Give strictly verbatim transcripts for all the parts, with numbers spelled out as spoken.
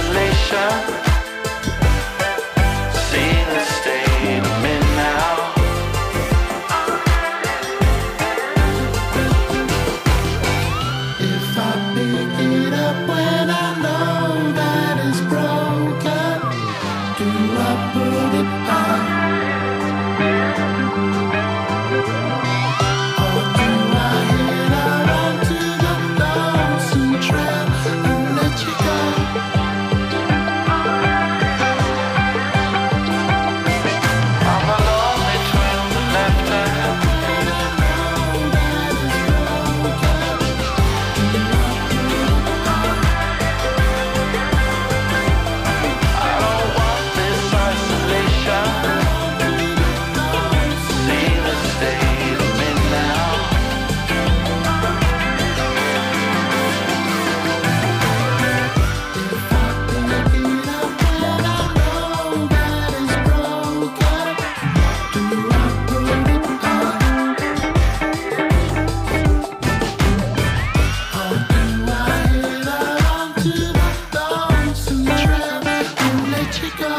isolation. See the state I'm in now. If I pick it up when I know that it's broken, do I put it on? Or do I head out onto the lonesome trail and let you go? I'm alone between the left and I don't want this isolation. See the state I'm in now. If I pick it up when I know that it's broken, do I put it on? Or do I head out onto the lonesome trail and let you go?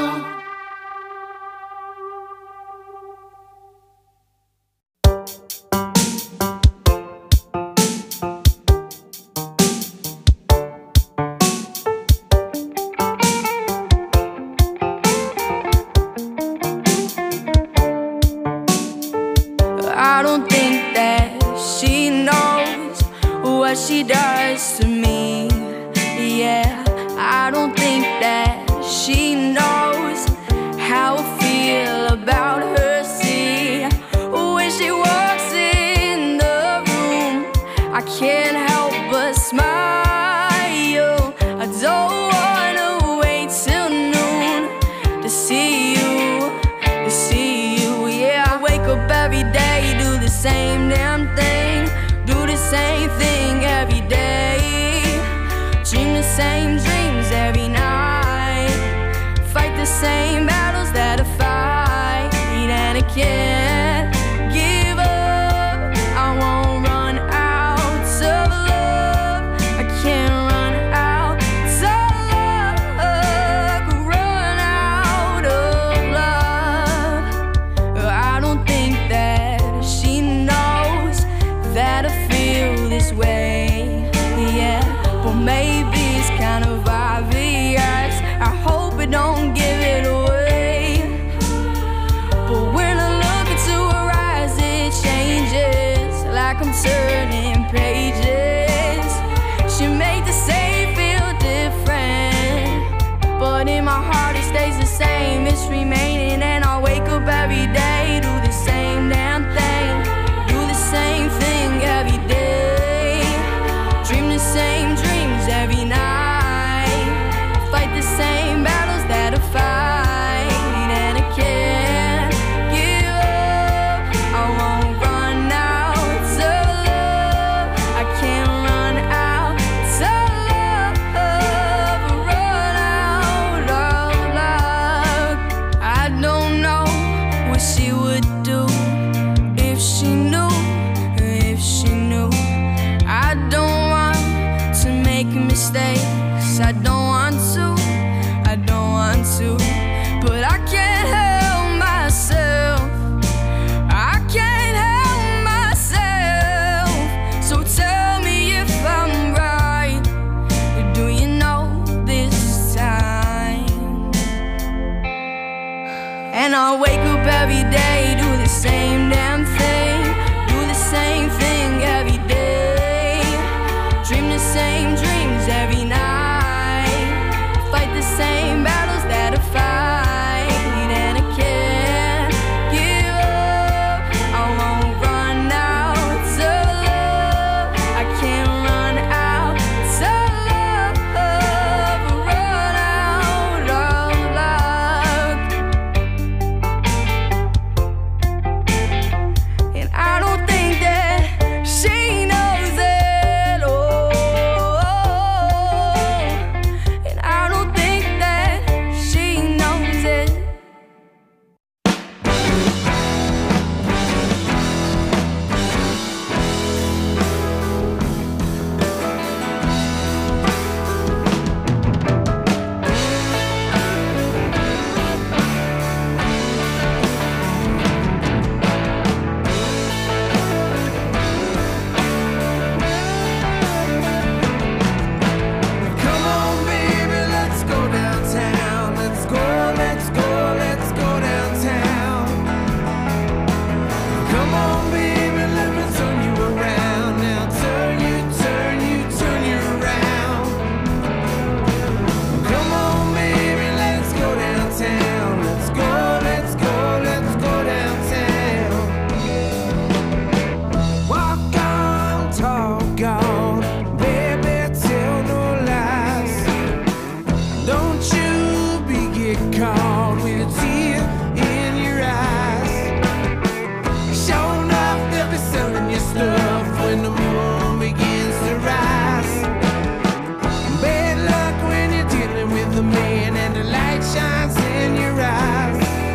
I don't think that she knows what she does to me. Yeah, I don't think that she knows how I feel about her. See, when she walks in the room, I can't help but smile. I don't wanna wait till noon to see you, to see you. Yeah, I wake up every day, do the same damn thing, do the same thing every day, dream the same dreams every night, fight the same battles that I fight, and I can't give up. I won't run out of love. I can't run out of love. Run out of love. I don't think that she knows that I feel this way. Yeah, but maybe it's kind of obvious. I hope I don't give it away. But when I look into her eyes, it changes, like I'm turning pages. She made the same feel different, but in my heart it stays the same. It's remaining, and I wake up every day, do the same damn thing, do the same thing every day, dream the same dreams every night, fight the same battles that I fight, and I can't give up. I won't run out of love. I can't run out of love. Run out of love. I don't know what she would do if she knew, if she knew. I don't want to make mistakes. I don't want to, I don't want to, but I can't help myself. I can't help myself. So tell me if I'm right. Do you know this time? And I wake up every day, do the same damn thing, do the same thing every day, dream the same dreams every night, fight the same battles that I fight, and I can't give up. I won't run out of love. I can't run out of love. Run out of love. caught with a tear in your eyes. Sure enough, they'll be selling your stuff when the moon begins to rise. Bad luck when you're dealing with the man and the light shines in your eyes.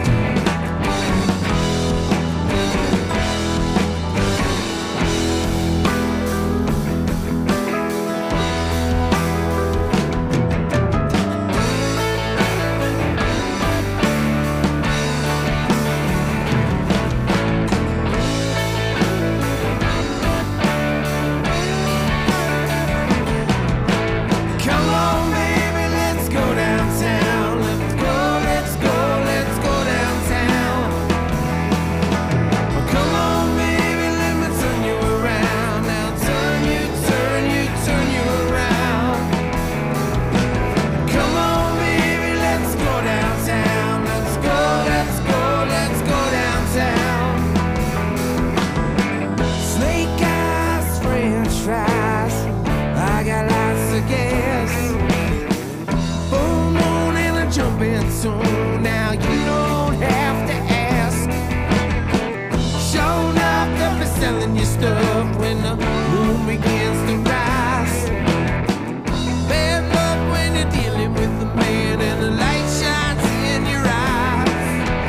Now you don't have to ask. Sure enough, they'll be selling your stuff when the moon begins to rise. Bad luck when you're dealing with the man and the light shines in your eyes.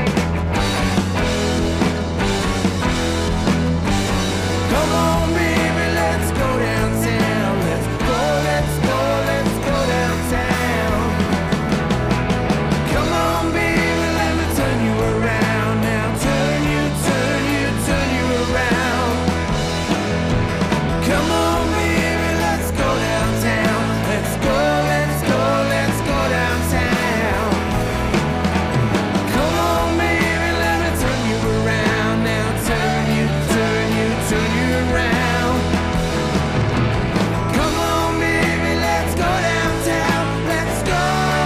Come on, baby, let's go downtown. Let's go, let's go, let's go downtown. Come on, baby, let me turn you around now. Turn you, turn you, turn you around. Come on, baby, let's go downtown. Let's go, let's go, let's go downtown. Come on, baby, let me turn you around now. Turn you, turn you, turn you around. Come on, baby, let's go downtown. Let's go.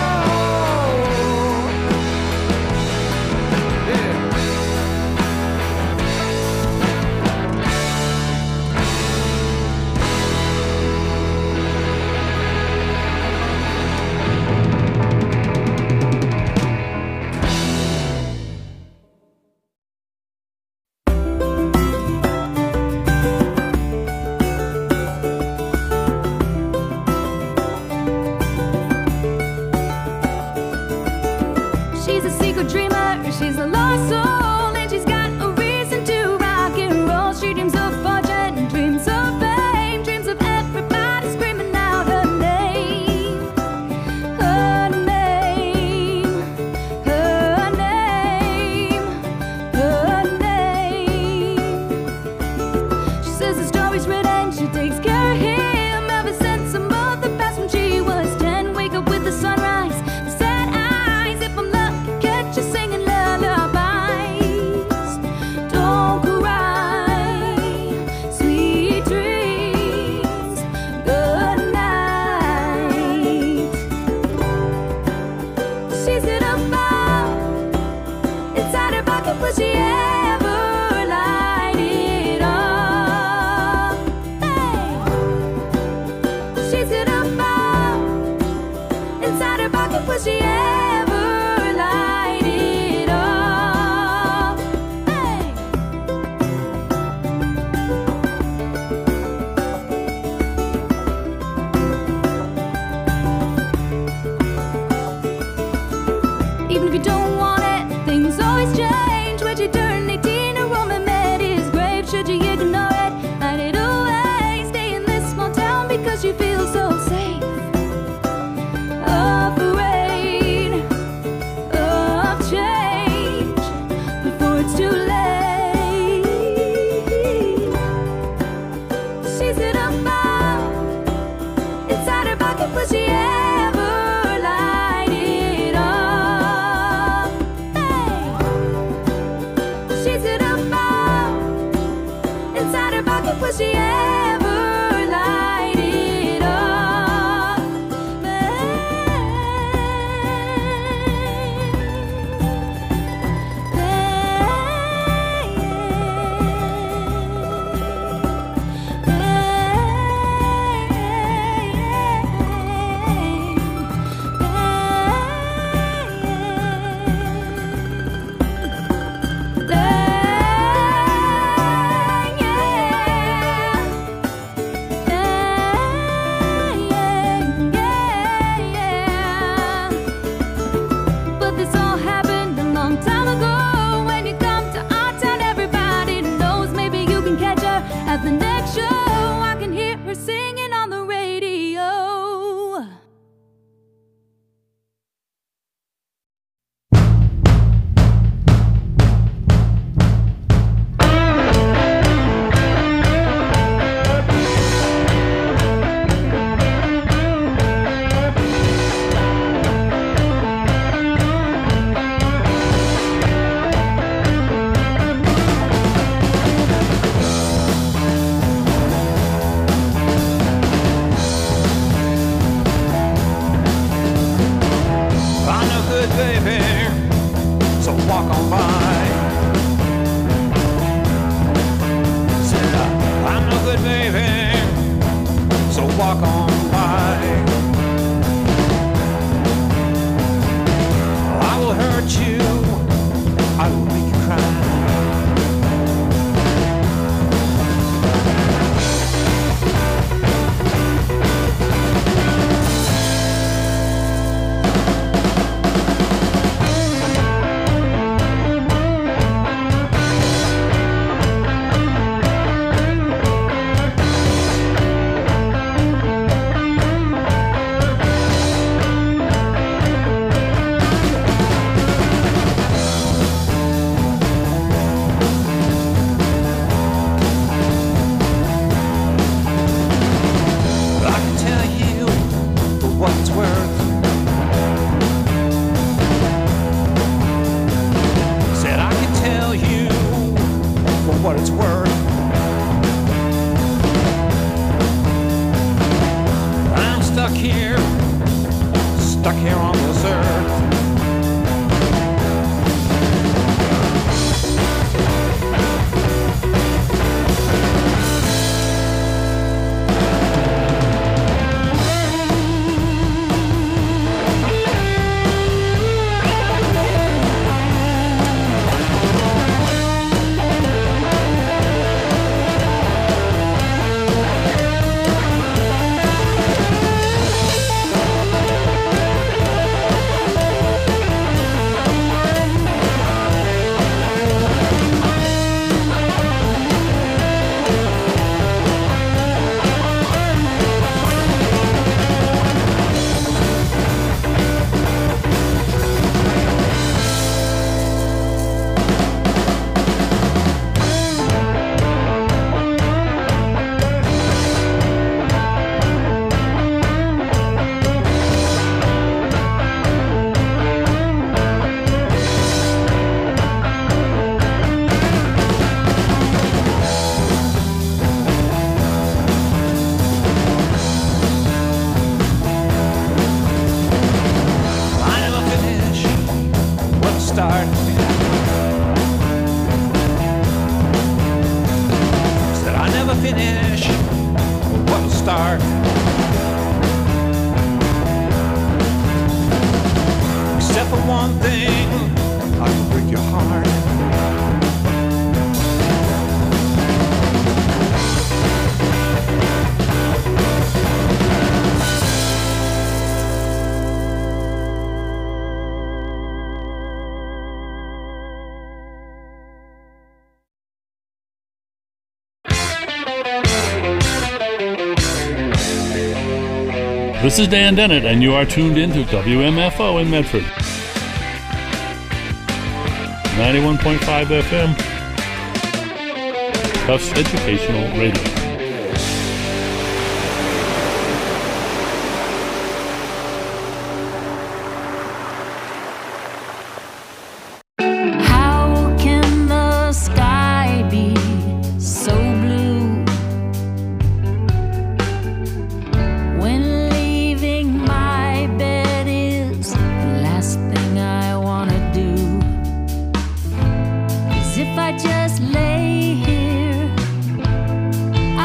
She's a secret dreamer, she's a lost soul, and she's got a reason to rock and roll. She dreams of fortune, dreams of fame, dreams of everybody screaming out her name. Her name, her name, her name. She says the story's written, she takes care of him ever since some of the past when she was ten. Wake up with the sunrise, the sad eyes, if I'm lucky, catch you singing lullabies. Don't cry, sweet dreams, good night. She's in a bow, inside her pocket, will she ever light it up? Hey! She's in a bow, inside her pocket, will she ever light it up? Hey! Even if you don't want it, things always change. When you turn eighteen, a woman met his grave. Should you ignore it, hide it away? Stay in this small town because you feel so safe. Afraid without you, I will make you cry. This is Dan Dennett, and you are tuned in to W M F O in Medford. ninety-one point five F M, Tufts Educational Radio. How can the sky be so blue when leaving my bed is the last thing I want to do? 'Cause if I just lay here,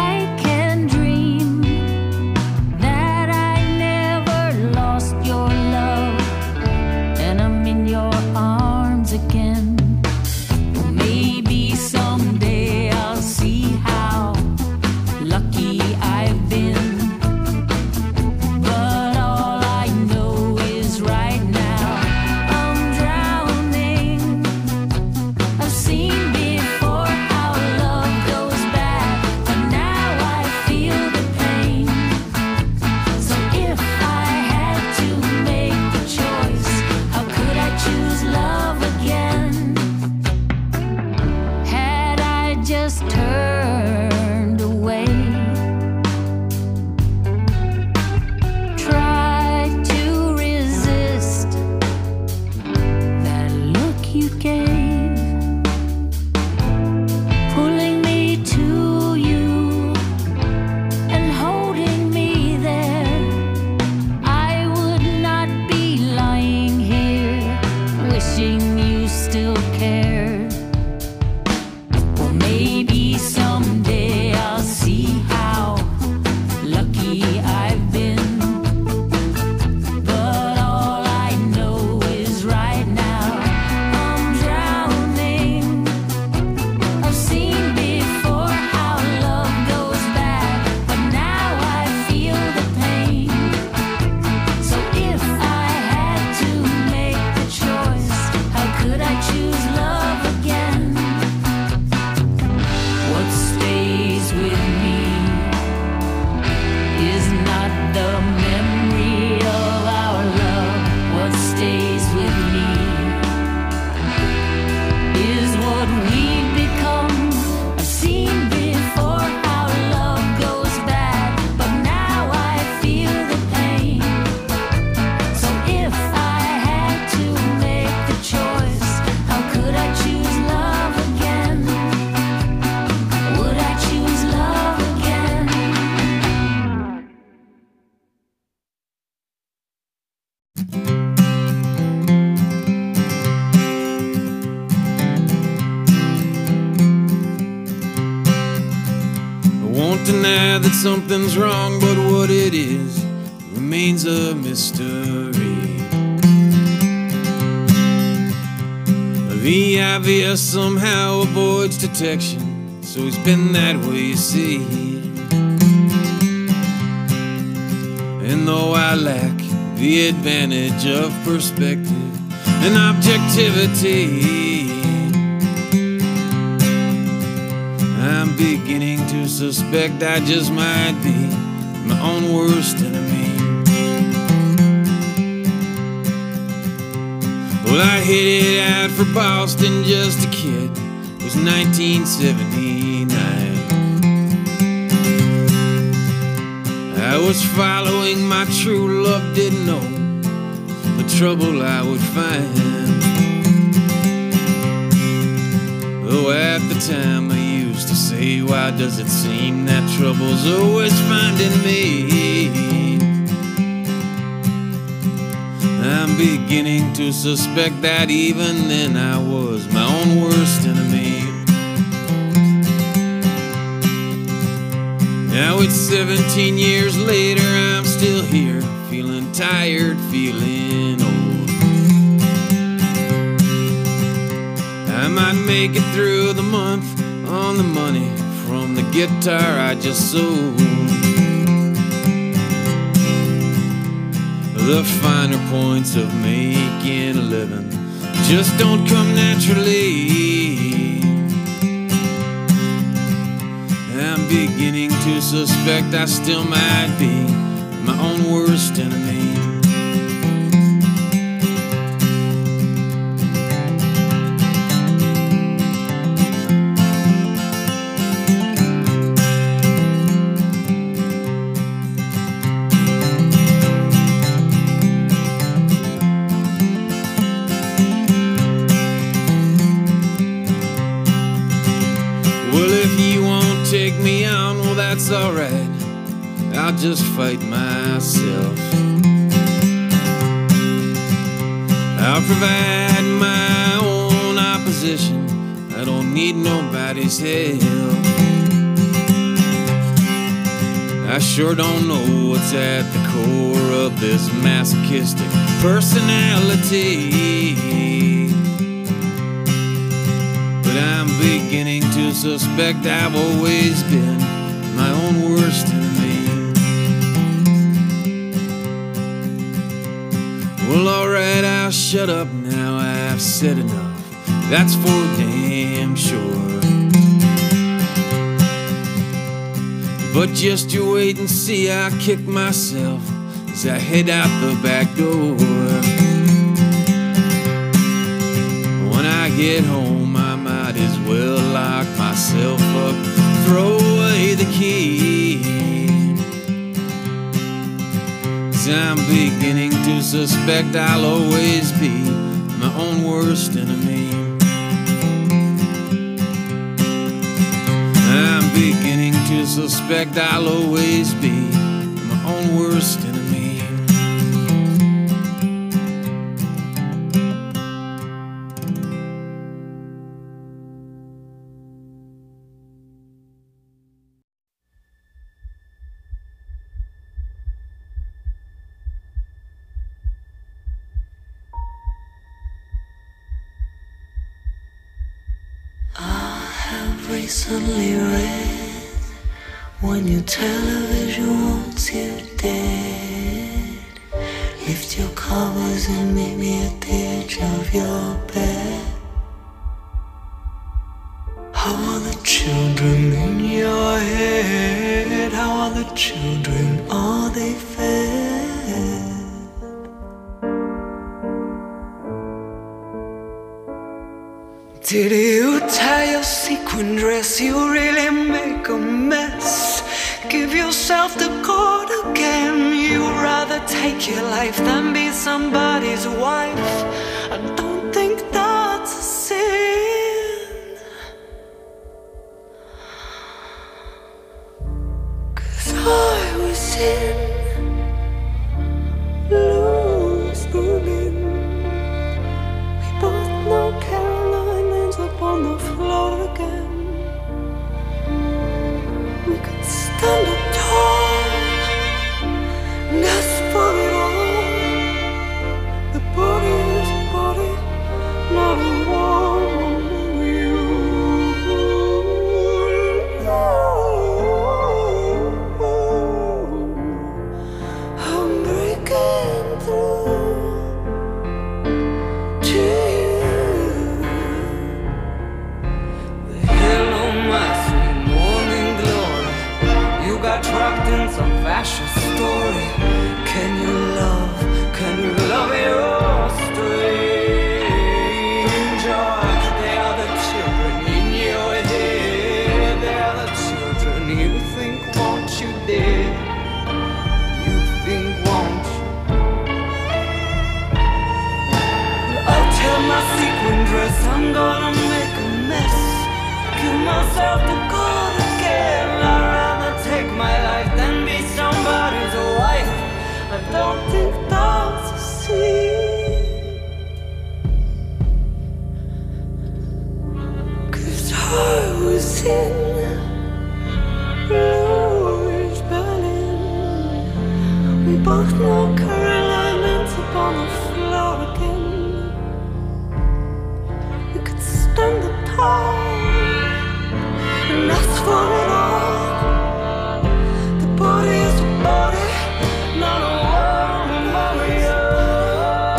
what stays with me is what we've become. I've seen before how love goes bad, but now I feel the pain. So if I had to make the choice, how could I choose love again? Would I choose love again? I won't deny that something's wrong, but what it is remains a mystery. The obvious somehow avoids detection, so it's been that way, you see. And though I lack the advantage of perspective and objectivity, I'm beginning to suspect I just might be my own worst enemy. Well, I headed out for Boston just a kid. It was nineteen seventy-nine. I was following my true love, didn't know the trouble I would find. Though at the time I used to say, why does it seem that trouble's always finding me? I'm beginning to suspect that even then I was my own worst enemy. Now it's seventeen years later, I'm still here, feeling tired, feeling old. I might make it through the month on the money from the guitar I just sold. The finer points of making a living just don't come naturally. I'm beginning to suspect I still might be my own worst enemy. Take me on, well that's alright, I'll just fight myself. I'll provide my own opposition, I don't need nobody's help. I sure don't know what's at the core of this masochistic personality, but I'm beginning to suspect I've always been my own worst enemy. Well, alright, I'll shut up now, I've said enough, that's for damn sure. But just you wait and see, I'll kick myself as I head out the back door. When I get home, I might as well lock myself up, throw away the key. 'Cause I'm beginning to suspect I'll always be my own worst enemy. I'm beginning to suspect I'll always be my own worst enemy. Recently read, when your television wants you dead, lift your covers and meet me at the edge of your bed. How are the children in your head? How are the children? Are they fed? Did you tie your sequin dress? You really make a mess. Give yourself the cord again. You'd rather take your life than be somebody's wife. I don't think that's a sin. 'Cause I was in Louis Berlin. We both know Caroline ends up on the floor again. We could stand up tall and ask for it all. The body is a body, not a woman. You. I'm breaking through to you. Hello, my sweet morning glory. You got trapped in some fascist story. Can you love? Can you love your stranger? They are the children in your head. They are the children you think want you dead. You think want you. I'll tell my sequin dress I'm gonna make a mess. Give myself the God again. I'd rather take my life than be somebody's wife. I don't think that's a sin. 'Cause I was in Louis Berlin. We both know Caroline ends up on the floor again. We could stand up tall and ask for it all. The body is a body, not a woman, but we are.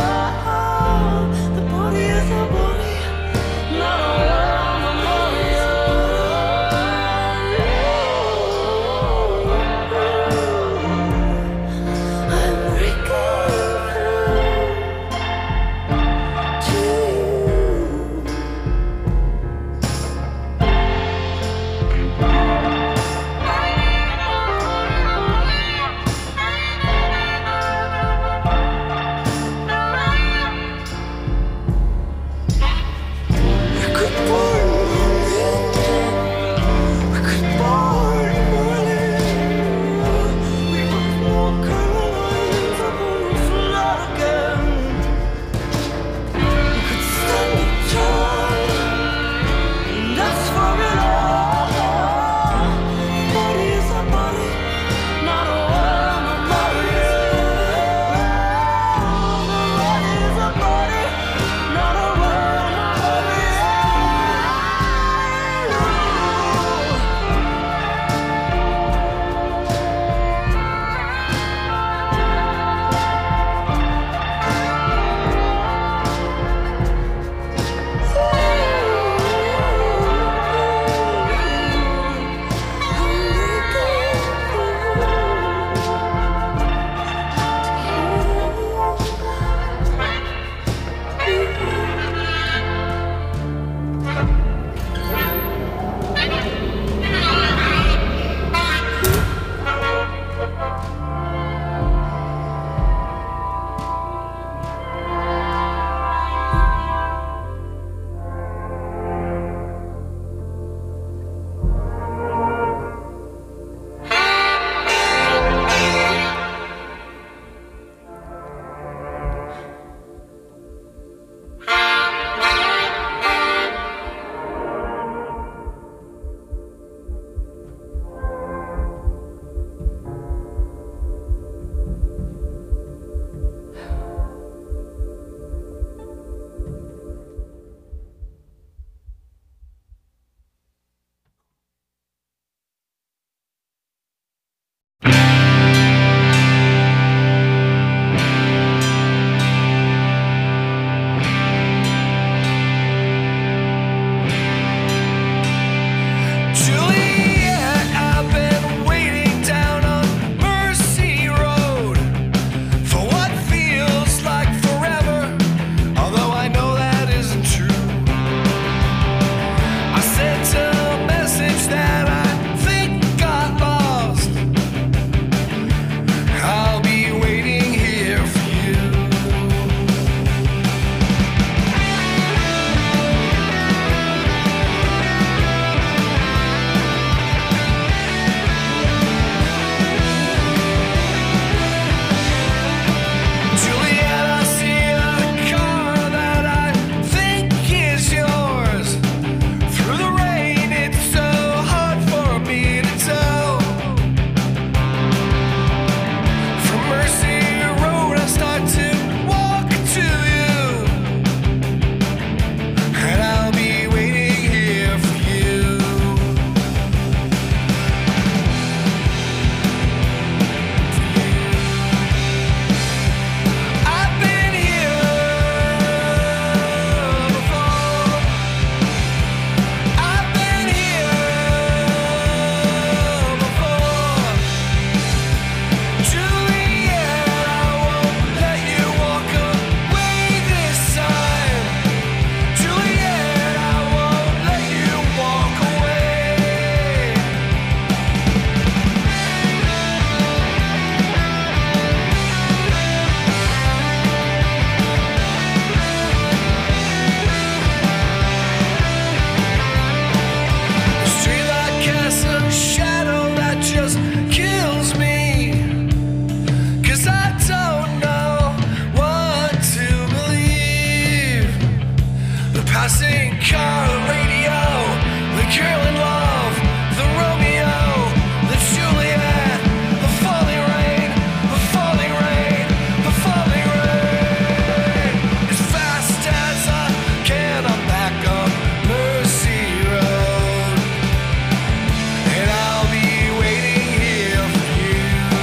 car radio, the girl in love, the Romeo, the Juliet, the falling rain, the falling rain, the falling rain. As fast as I can, I'm back on Mercy Road, and I'll be waiting here for you.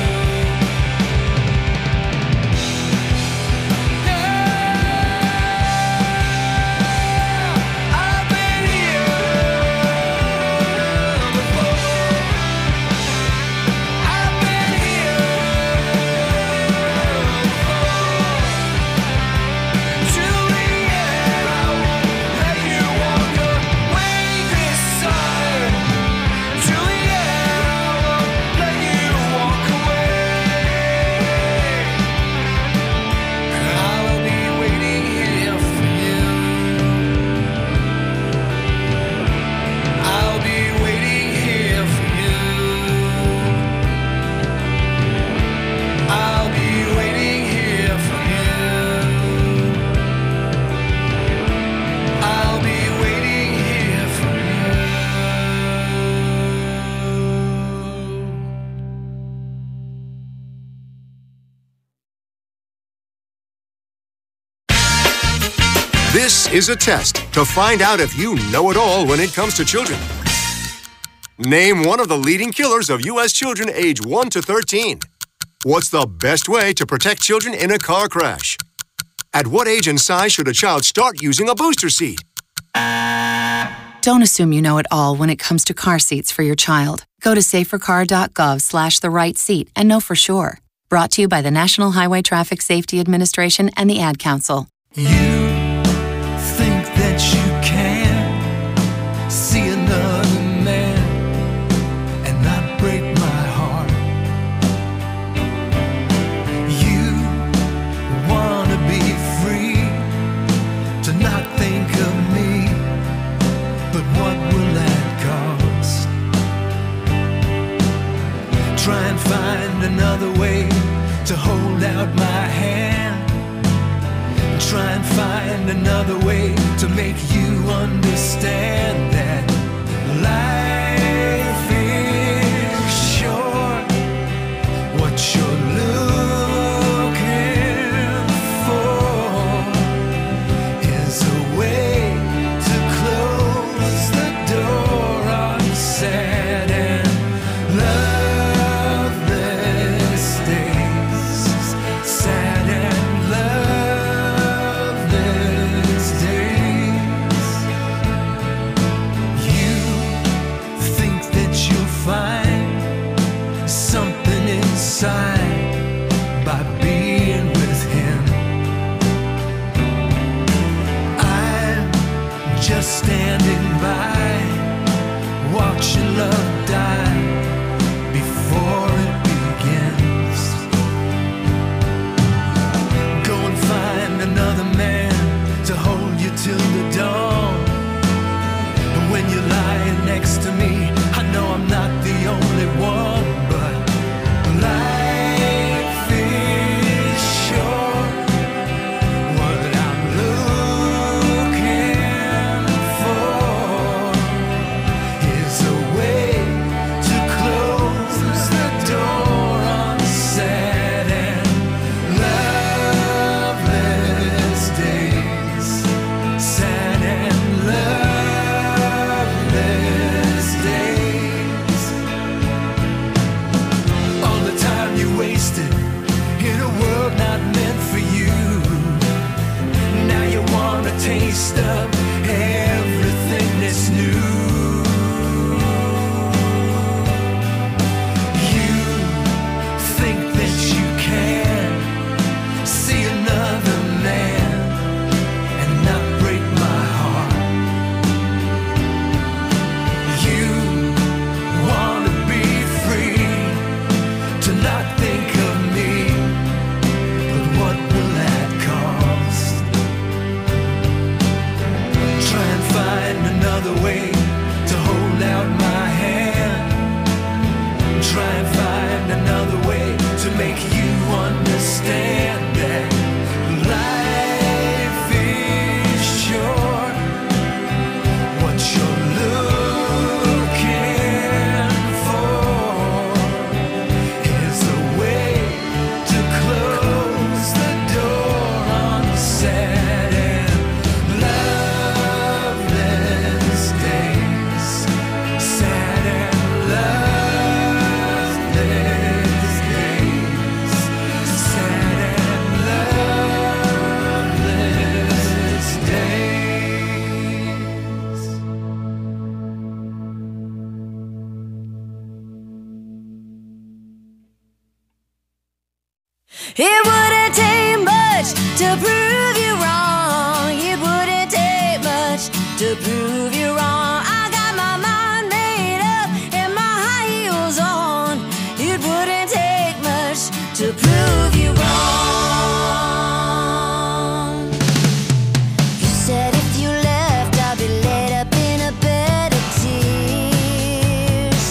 I've been here before. I've been here before. Juliet, I won't let you walk away this time. Juliet, I won't let you walk away. I'll be waiting here for you. I'll be waiting here for you. I'll be waiting here for you. I'll be waiting here for you. This is a test to find out if you know it all when it comes to children. Name one of the leading killers of U S children age one to thirteen. What's the best way to protect children in a car crash? At what age and size should a child start using a booster seat? Don't assume you know it all when it comes to car seats for your child. Go to safercar.gov slash the right seat and know for sure. Brought to you by the National Highway Traffic Safety Administration and the Ad Council. You think that you can see another man and not break my heart. You wanna be free to not think of me, but what will that cost? Try and find another way to hold out my hand. Try and find another way to make you understand that life is short. What you're looking for is a way to close the door on sad and loveless days. Sad and loveless days. You think that you'll find something inside by being with him. I'm just standing by, watching love die before it begins. Go and find another man to hold you till the dawn. And when you're lying next to me, I know I'm not the only one, but life is short. What I'm looking for is a way to close the door on sad and loveless days. Sad and loveless days. All the time you wasted in a world not meant for you. Now you want a taste of everything that's new. You think that you can see another man and not break my heart. You wanna be free to not think of me, but what will that cost? to prove you wrong. It wouldn't take much to prove you wrong. I got my mind made up and my high heels on. It wouldn't take much to prove you wrong. You said if you left, I'd be laid up in a bed of tears.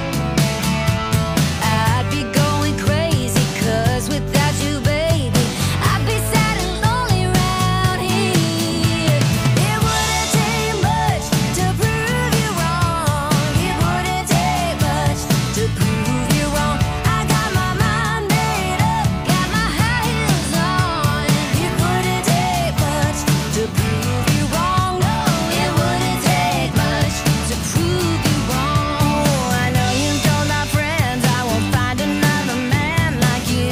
I'd be going crazy, 'cause without you, baby, I'd be sad and lonely round here. It wouldn't take much to prove you wrong. It wouldn't take much to prove you wrong. I got my mind made up, got my high heels on. It wouldn't take much to prove you wrong. No, it wouldn't take much to prove you wrong. I know you told my friends I won't find another man like you.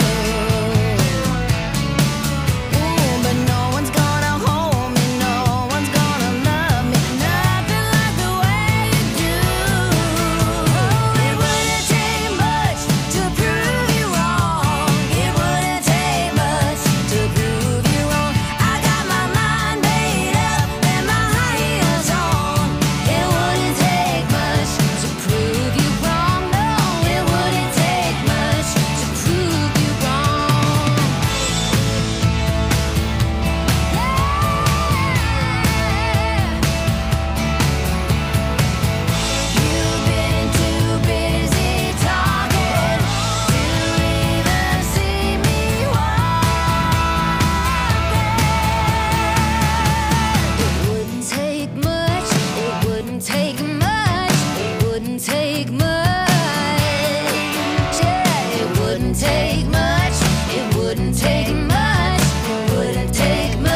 Ooh, but no one's gonna hold me, no one's gonna love me, nothing like the way you do. It wouldn't take much to prove you wrong. It wouldn't take much to prove you wrong. I got my mind made up and my high heels on. It wouldn't take much to prove you wrong. No, it wouldn't take much to prove you wrong. You've been too busy talking to even see me walking. It wouldn't take much, it wouldn't take much, it wouldn't take much. Yeah, it wouldn't take much, it wouldn't take much, it wouldn't take much.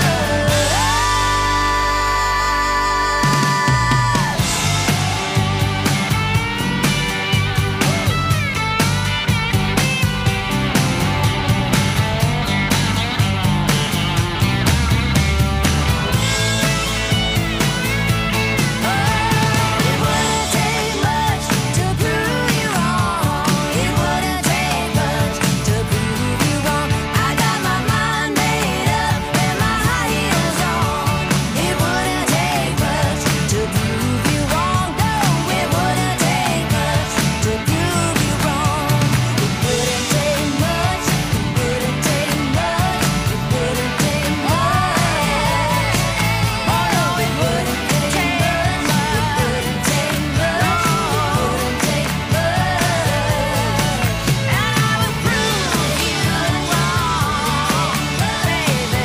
It wouldn't take much to prove you wrong. It wouldn't take much to prove you wrong. I got my mind made up and my high heels on. It wouldn't take much to prove you wrong. No, it wouldn't take much to prove you wrong. It wouldn't take much. It wouldn't take much. It wouldn't take much. Oh no, it wouldn't take much. It wouldn't take much. It wouldn't take much. And I would prove you wrong, baby.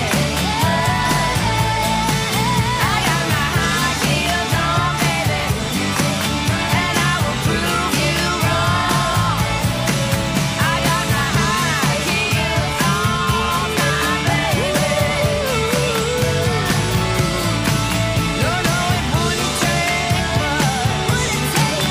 I got my high heels on, baby, and I will prove you wrong. I got my high heels on, my baby. No, no, it wouldn't take much. Wouldn't take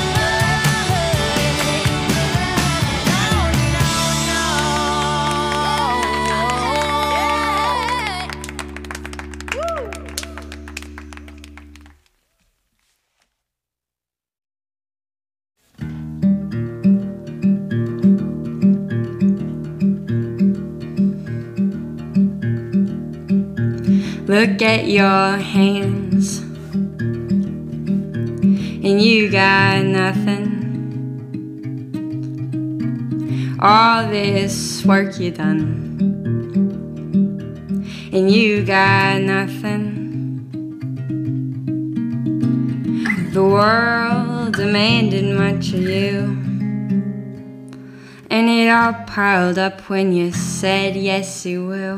Look at your hands, and you got nothing. All this work you done, and you got nothing. The world demanded much of you, and it all piled up when you said yes you will.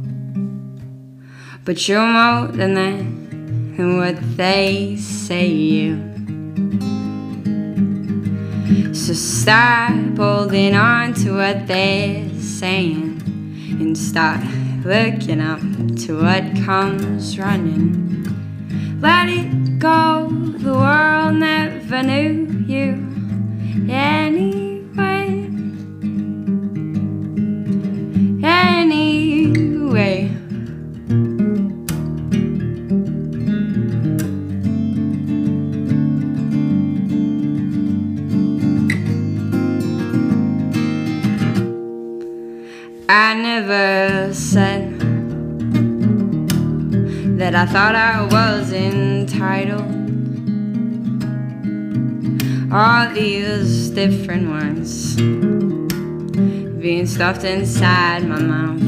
But you're more than that, and what they say you. So stop holding on to what they're saying, and start looking up to what comes running. Let it go, the world never knew you anyway. Anyway. I never that I thought I was entitled. All these different words being stuffed inside my mouth.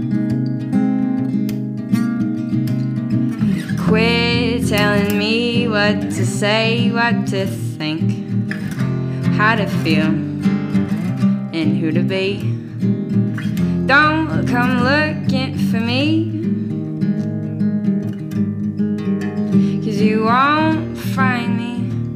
Quit telling me what to say, what to think, how to feel, and who to be. Don't come looking for me, 'cause you won't find me.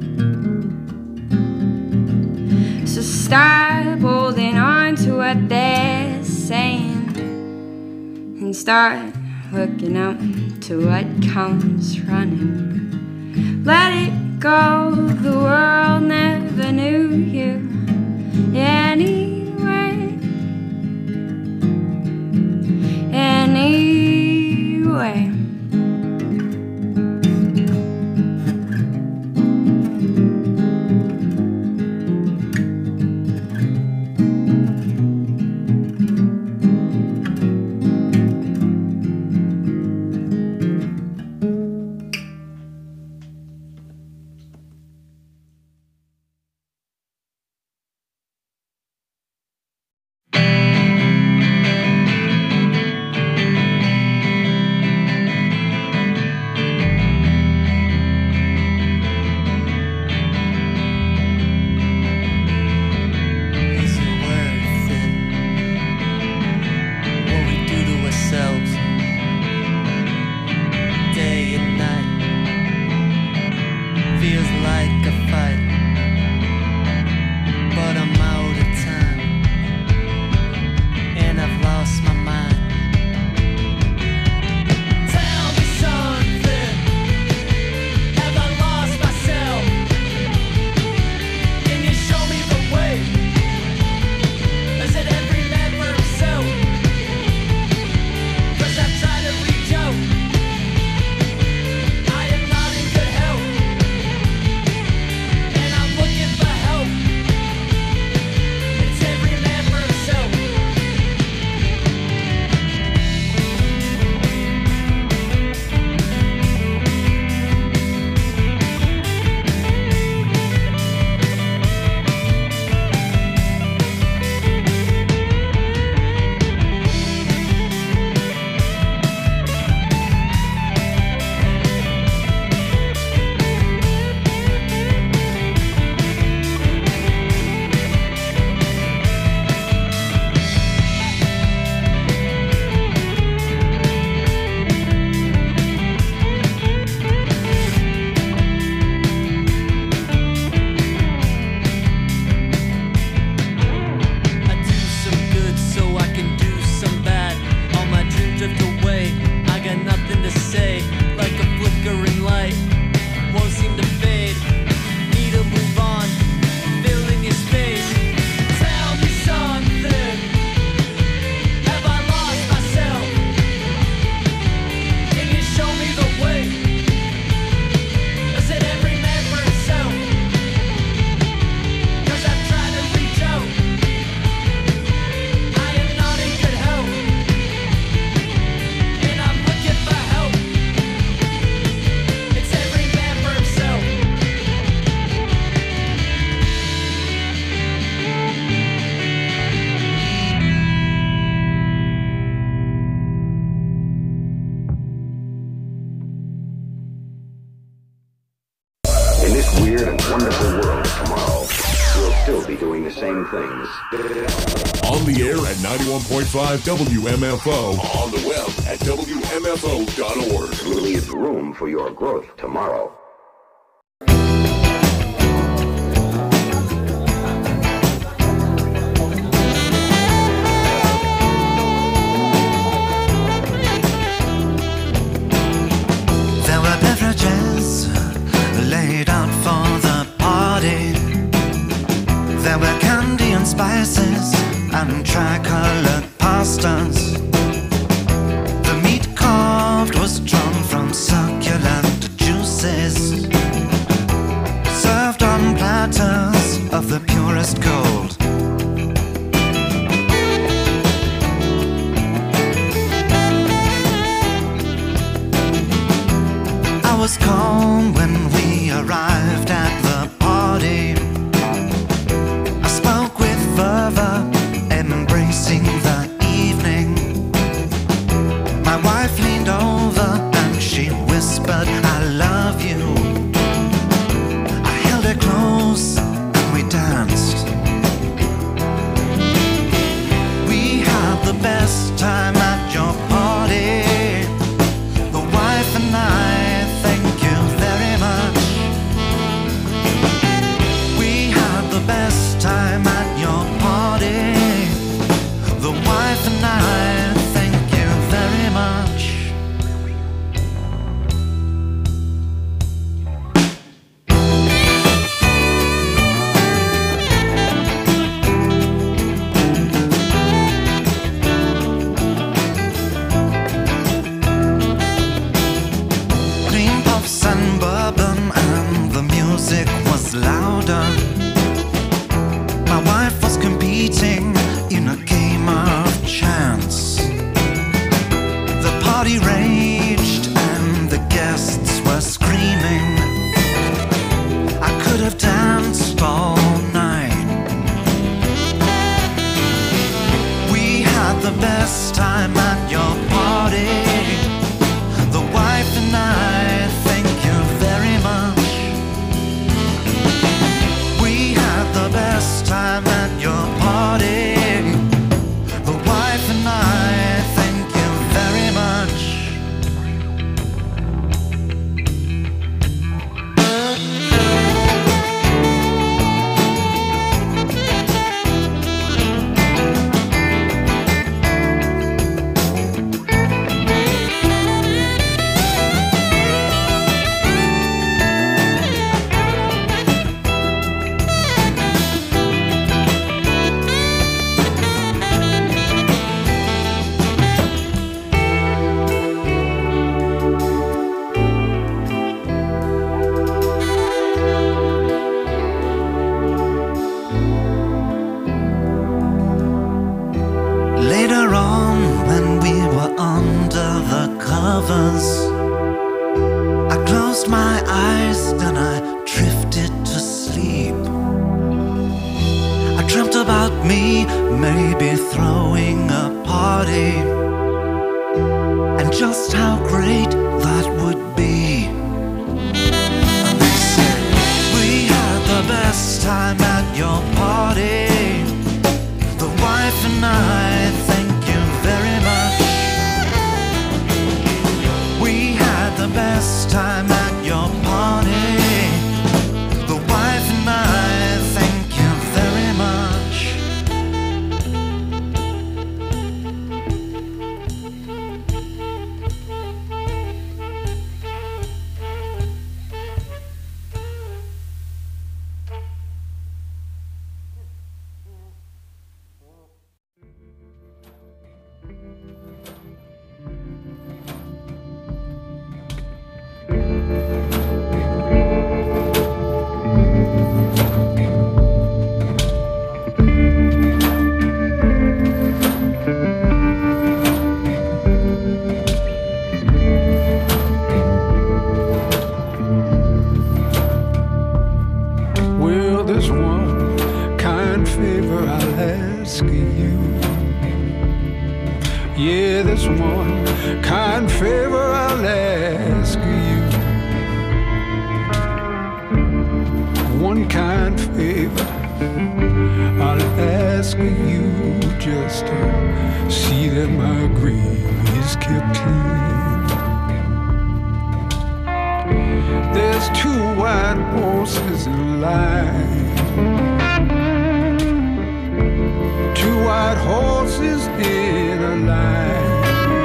So stop holding on to what they're saying and start looking up to what comes running. Let it go, the world never knew you anyway. Anyway. On the air at ninety-one point five W M F O. On the web at W M F O dot org. Leave room for your growth tomorrow. There were beverages laid out for the party. There were candy and spices and tricolored pastas. The meat carved was drawn from succulent juices, served on platters of the purest gold. was calm when we arrived at the party. I spoke with fervor, embracing the evening. My wife leaned over and she whispered, I love you. I held her close and we danced. We had the best time at your party. The wife and I, thank you very much. We had the best time at your party. The wife and I, thank you very much. Cream puffs and bourbon and the music was louder. My wife was competing in a game of chance. The party raged and the guests were screaming. I could have danced all night. We had the best time at your party. The wife and I, thank you very much. We had the best time at your party. The wife and I, thank you very much. Later on, when we were under the covers, I closed my eyes, then I drifted to sleep. I dreamt about me, maybe throwing a party, and just how great that would be. And they said, we had the best time at your party. The wife and I, thank you very much. We had the best time at your party. The wife and I, thank you very much. Well, there's one kind favor I'll ask you. Yeah, there's one kind favor I'll ask you. One kind favor I'll ask you, just to see that my grave is kept clean. There's two white horses in line. Two white horses in a line.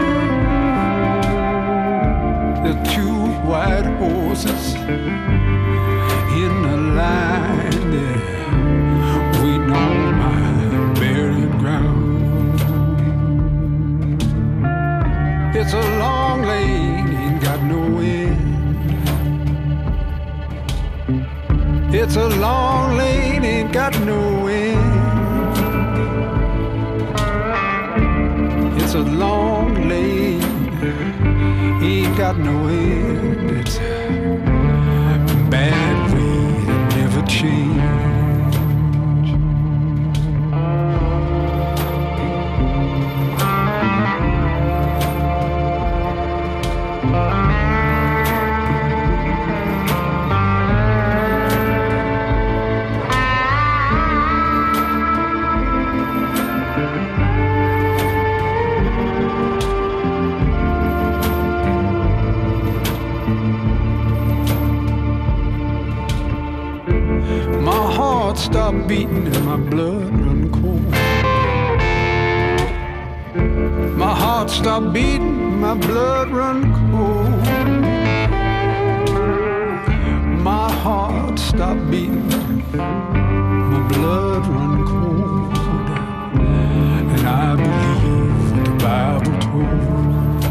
The two white horses in a line there, waiting on my burial ground. It's a long lane, ain't got no end. It's a long lane, ain't got no end. It's a long lane, ain't got no end. It's a bad way to never change. Stop beating and my blood run cold. My heart stopped beating, my blood run cold. My heart stopped beating, my blood run cold. And I believe what the Bible told.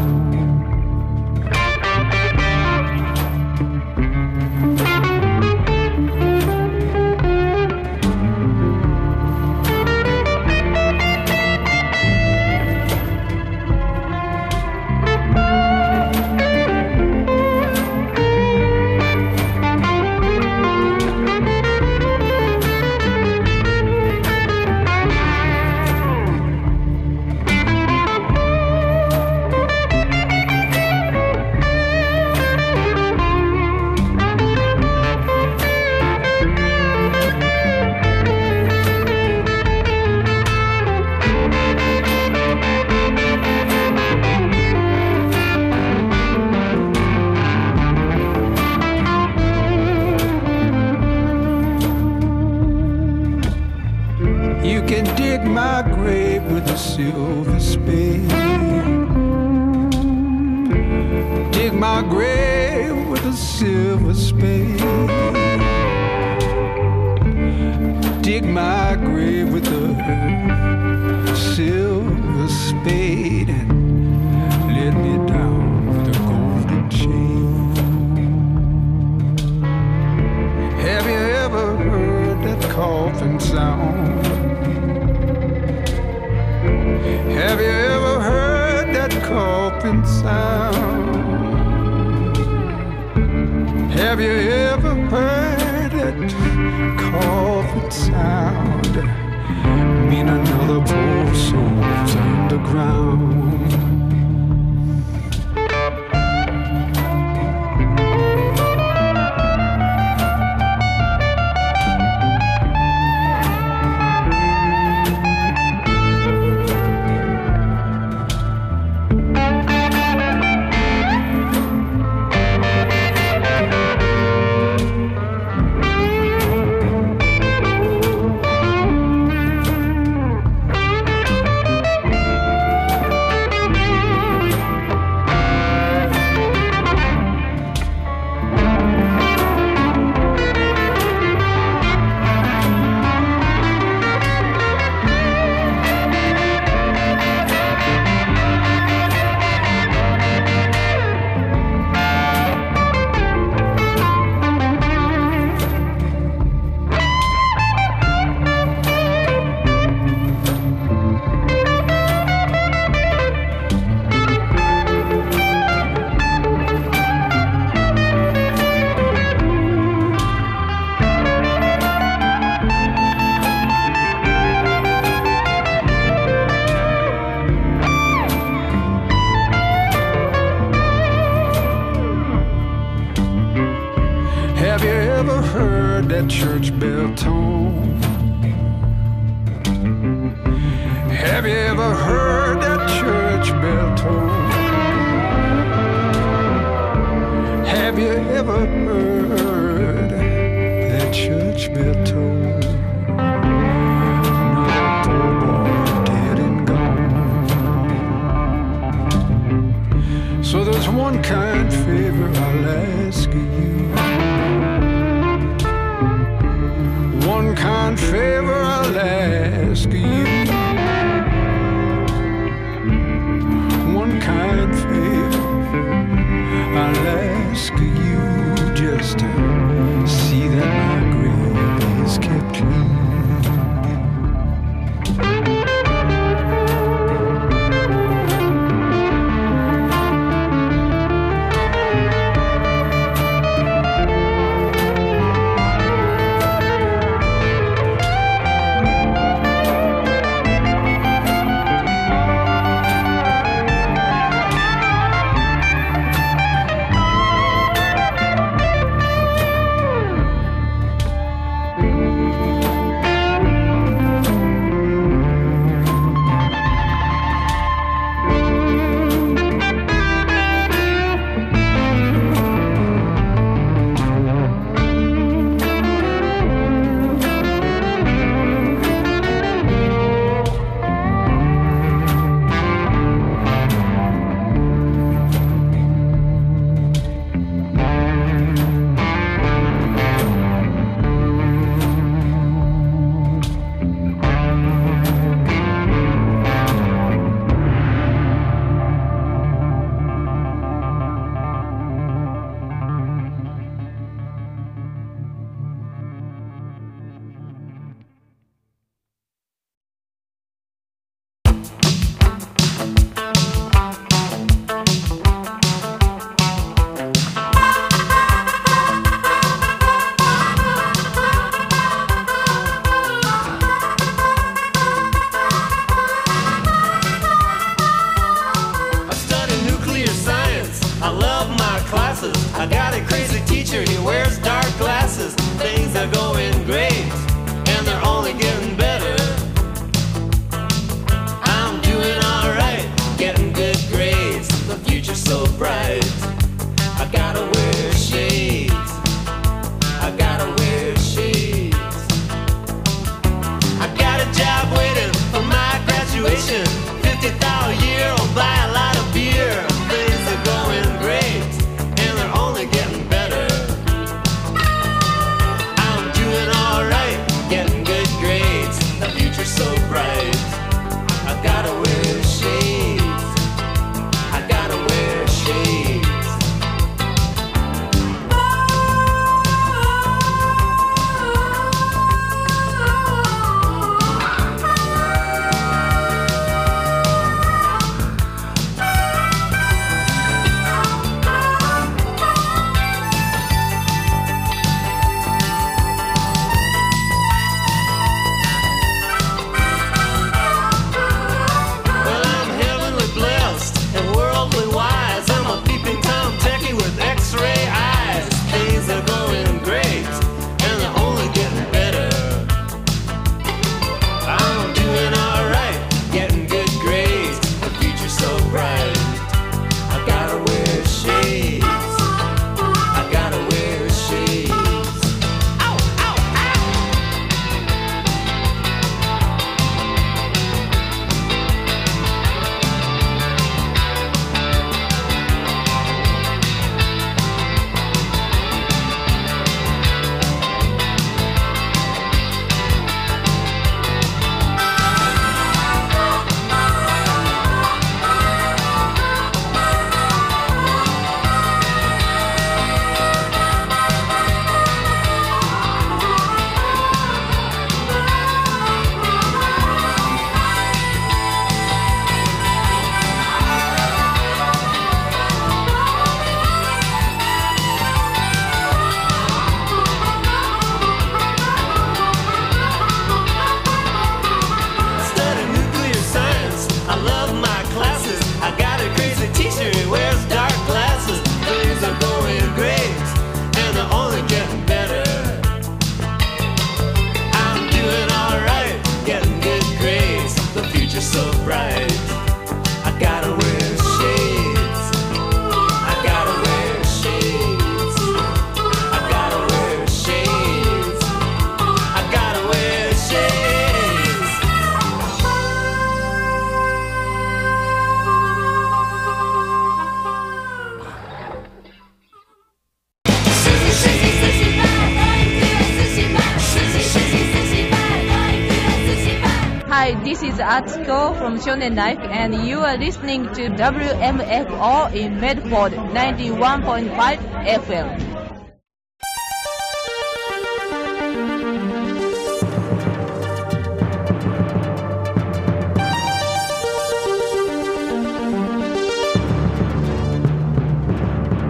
Silver spade. Dig my grave with a silver spade. Dig my grave with a silver spade and let me down with a golden chain. Have you ever heard that coffin sound? Have you ever heard that coffin sound? Have you ever heard that coffin sound? Mean another poor soul's underground. Church bell tone. Have you ever heard that church bell tone? Have you ever heard that church bell tone? Another poor boy dead and gone. So there's one kind favor I'll ask you. One kind favor I'll ask you. One kind favor I'll ask you, just to see that my grave is kept clean. I got a crazy teacher, he wears dark glasses. Things are going great, and they're only getting better. I'm doing alright, getting good grades. The future's so bright. I gotta wear shades. I gotta wear shades. I got a job waiting for my graduation. Fifty thousand a year, I'll buy a lot of beer. Things are going great, and they're only getting better. I'm doing alright, getting good grades. The future's so bright. I gotta wear shades. I gotta wear shades. Well, I'm heavenly blessed and worldly wise. I'm a peeping Tom Techie with X-ray eyes. Things are going great, and they're only getting better. I'm doing alright, getting good grades. The future's so bright. I gotta wear shades. I gotta wear shades. Ow, ow, ow! I study nuclear science. I love my classes. I got a crazy teacher, he wears dark glasses. Things are going great, and they're only getting better. I'm doing alright, getting good grades. The future's so bright. I gotta wear shades. I gotta wear shades. I gotta wear shades. I gotta wear shades. Hi, this is Atsuko from Shonen Life, and you are listening to W M F O in Medford ninety-one point five F M.